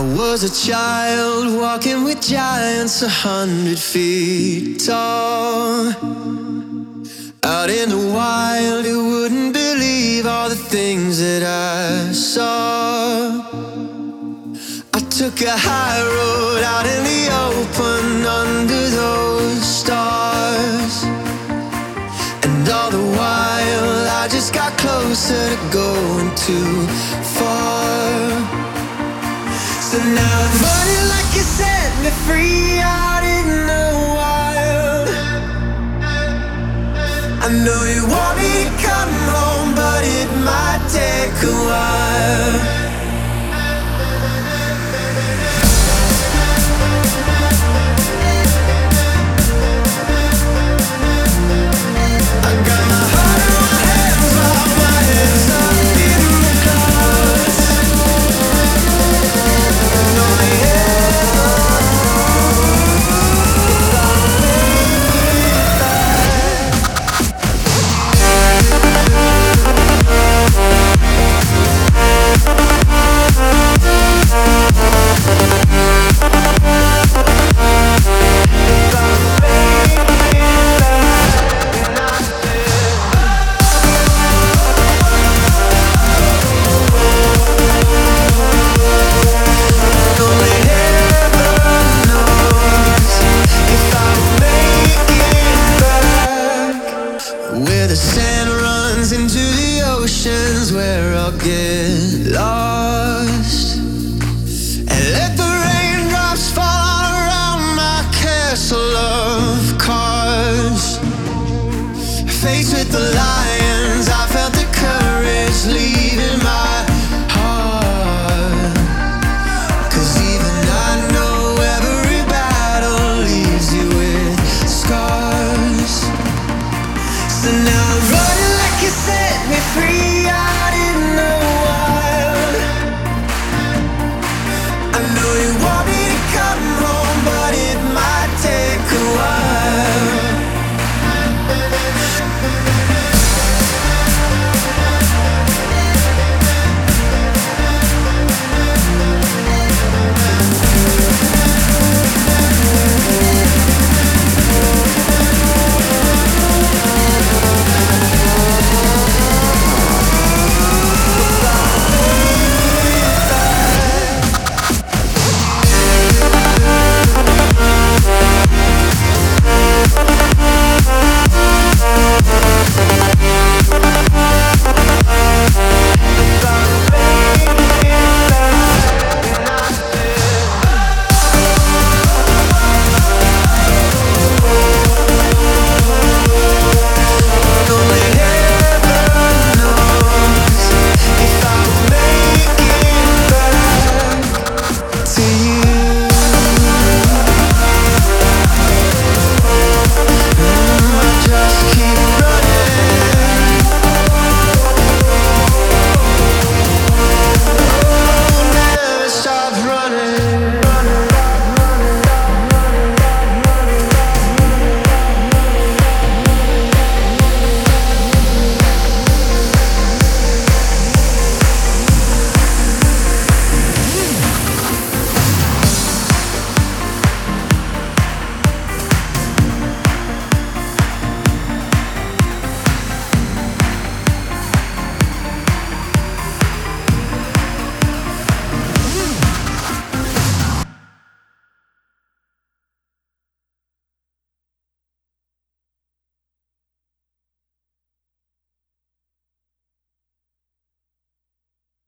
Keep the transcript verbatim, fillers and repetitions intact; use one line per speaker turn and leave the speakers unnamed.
Was a child walking with giants a hundred feet tall. Out in the wild, you wouldn't believe all the things that I saw. I took a high road out in the open under those stars, and all the while I just got closer to going too far. So now I'm running like you set me free out in the wild. I know you want me to come home, but it might take a while. I got my heart in my hands while my head's up in the clouds. And only where the sand runs into the oceans, where I'll get lost.